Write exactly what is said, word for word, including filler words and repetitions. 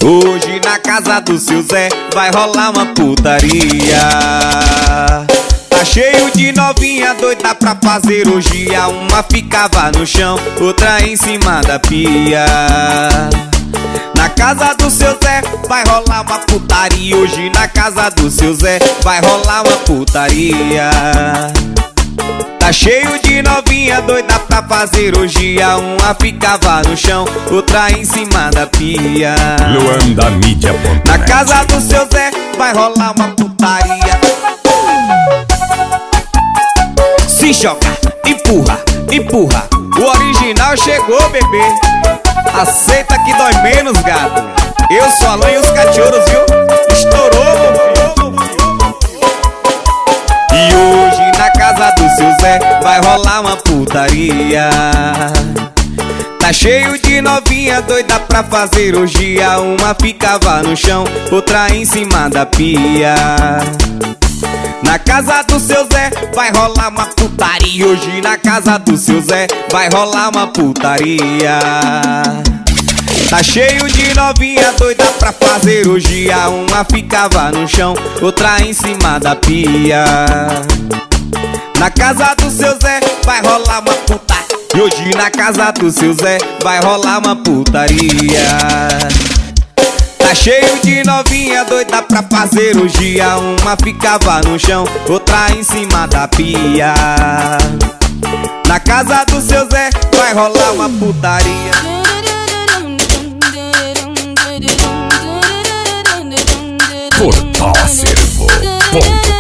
Hoje na casa do seu Zé vai rolar uma putaria. Tá cheio de novinha doida pra fazer orgia. Uma ficava no chão, outra em cima da pia. Na casa do seu Zé vai rolar uma putaria. Hoje na casa do seu Zé vai rolar uma putaria. Tá cheio de novinha doida pra fazer orgia. Uma ficava no chão, outra em cima da pia. Luanda Mídia. Na casa do seu Zé vai rolar uma putaria. Se joga, empurra, empurra. O original chegou, bebê. Aceita que dói menos, gato. Eu sou Alan e os cachorros, viu? Estourou, meu filho. E hoje na casa do seu Zé vai rolar uma putaria. Tá cheio de novinha doida pra fazer orgia. Uma ficava no chão, outra em cima da pia. Na casa do seu Zé vai rolar uma putaria. Hoje na casa do seu Zé vai rolar uma putaria. Tá cheio de novinha doida pra fazer orgia. Uma ficava no chão, outra em cima da pia. Na casa do seu Zé vai rolar uma putaria. E hoje na casa do seu Zé vai rolar uma putaria. Tá cheio de novinha doida pra fazer orgia. Uma ficava no chão, outra em cima da pia. Na casa do seu Zé vai rolar uma putaria. Portal Acervo.